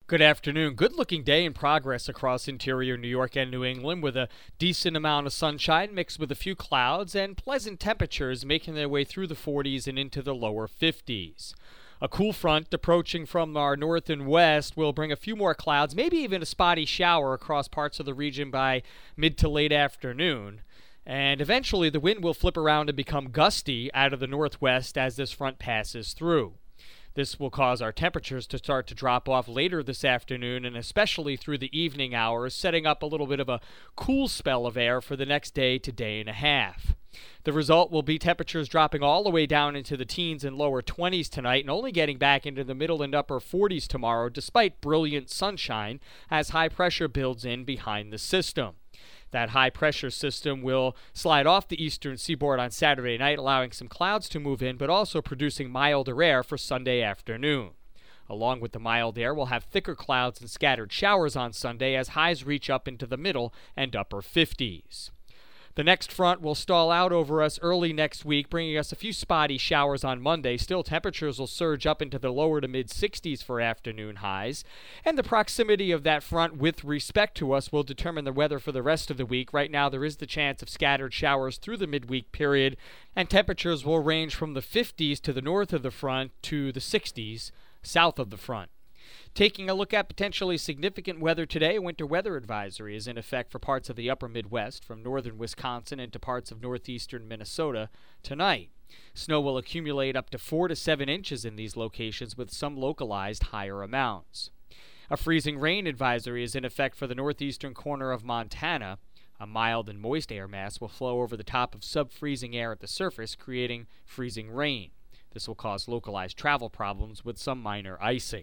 Good afternoon. Good looking day in progress across interior New York and New England with a decent amount of sunshine mixed with a few clouds and pleasant temperatures making their way through the 40s and into the lower 50s. A cool front approaching from our north and west will bring a few more clouds, maybe even a spotty shower across parts of the region by mid to late afternoon. And eventually the wind will flip around and become gusty out of the northwest as this front passes through. This will cause our temperatures to start to drop off later this afternoon and especially through the evening hours, setting up a little bit of a cool spell of air for the next day to day and a half. The result will be temperatures dropping all the way down into the teens and lower 20s tonight and only getting back into the middle and upper 40s tomorrow despite brilliant sunshine as high pressure builds in behind the system. That high-pressure system will slide off the eastern seaboard on Saturday night, allowing some clouds to move in, but also producing milder air for Sunday afternoon. Along with the mild air, we'll have thicker clouds and scattered showers on Sunday as highs reach up into the middle and upper 50s. The next front will stall out over us early next week, bringing us a few spotty showers on Monday. Still, temperatures will surge up into the lower to mid-60s for afternoon highs. And the proximity of that front with respect to us will determine the weather for the rest of the week. Right now, there is the chance of scattered showers through the midweek period, and temperatures will range from the 50s to the north of the front to the 60s south of the front. Taking a look at potentially significant weather today, a winter weather advisory is in effect for parts of the upper Midwest from northern Wisconsin into parts of northeastern Minnesota tonight. Snow will accumulate up to 4 to 7 inches in these locations with some localized higher amounts. A freezing rain advisory is in effect for the northeastern corner of Montana. A mild and moist air mass will flow over the top of sub-freezing air at the surface, creating freezing rain. This will cause localized travel problems with some minor icing.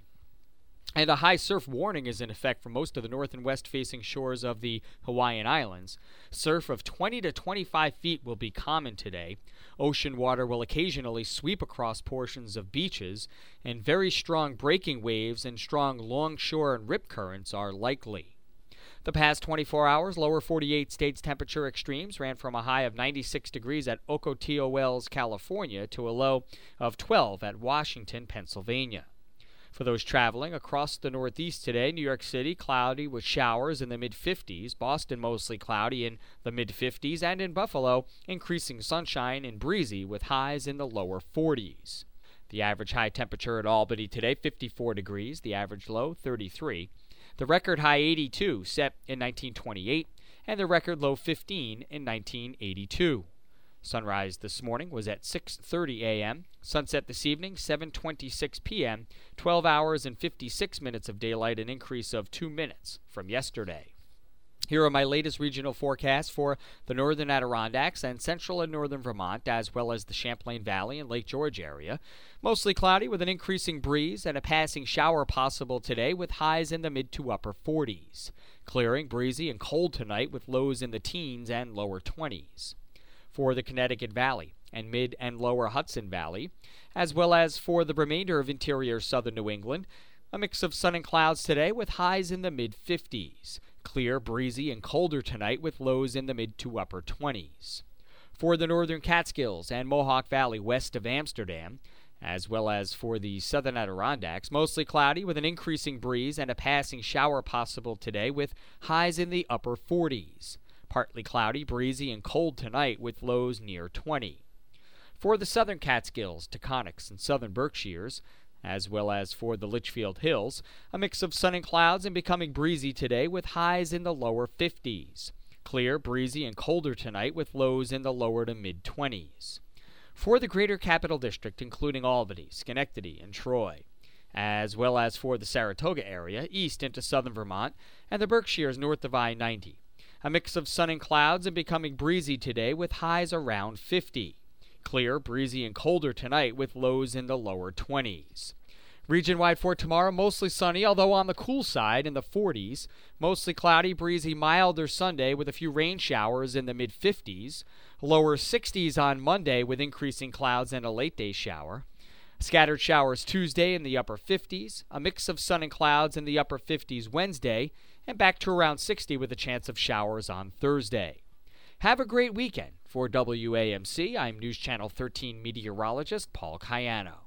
And a high surf warning is in effect for most of the north and west facing shores of the Hawaiian Islands. Surf of 20 to 25 feet will be common today. Ocean water will occasionally sweep across portions of beaches, and very strong breaking waves and strong longshore and rip currents are likely. The past 24 hours, lower 48 states temperature extremes ran from a high of 96 degrees at Ocotillo Wells, California, to a low of 12 at Washington, Pennsylvania. For those traveling across the Northeast today, New York City cloudy with showers in the mid-50s, Boston mostly cloudy in the mid-50s, and in Buffalo increasing sunshine and breezy with highs in the lower 40s. The average high temperature at Albany today, 54 degrees, the average low, 33. The record high 82 set in 1928, and the record low 15 in 1982. Sunrise this morning was at 6:30 a.m., sunset this evening 7:26 p.m., 12 hours and 56 minutes of daylight, an increase of 2 minutes from yesterday. Here are my latest regional forecasts for the northern Adirondacks and central and northern Vermont, as well as the Champlain Valley and Lake George area. Mostly cloudy with an increasing breeze and a passing shower possible today with highs in the mid to upper 40s. Clearing, breezy, and cold tonight with lows in the teens and lower 20s. For the Connecticut Valley and mid and lower Hudson Valley, as well as for the remainder of interior southern New England, a mix of sun and clouds today with highs in the mid-50s. Clear, breezy, and colder tonight with lows in the mid to upper 20s. For the northern Catskills and Mohawk Valley west of Amsterdam, as well as for the southern Adirondacks, mostly cloudy with an increasing breeze and a passing shower possible today with highs in the upper 40s. Partly cloudy, breezy, and cold tonight with lows near 20. For the southern Catskills, Taconics, and southern Berkshires, as well as for the Litchfield Hills, a mix of sun and clouds and becoming breezy today with highs in the lower 50s. Clear, breezy, and colder tonight with lows in the lower to mid-20s. For the greater Capital District, including Albany, Schenectady, and Troy, as well as for the Saratoga area, east into southern Vermont, and the Berkshires north of I-90. A mix of sun and clouds and becoming breezy today with highs around 50. Clear, breezy, and colder tonight with lows in the lower 20s. Region-wide for tomorrow, mostly sunny, although on the cool side in the 40s. Mostly cloudy, breezy, milder Sunday with a few rain showers in the mid-50s. Lower 60s on Monday with increasing clouds and a late-day shower. Scattered showers Tuesday in the upper 50s. A mix of sun and clouds in the upper 50s Wednesday. And back to around 60 with a chance of showers on Thursday. Have a great weekend. For WAMC, I'm News Channel 13 meteorologist Paul Cayano.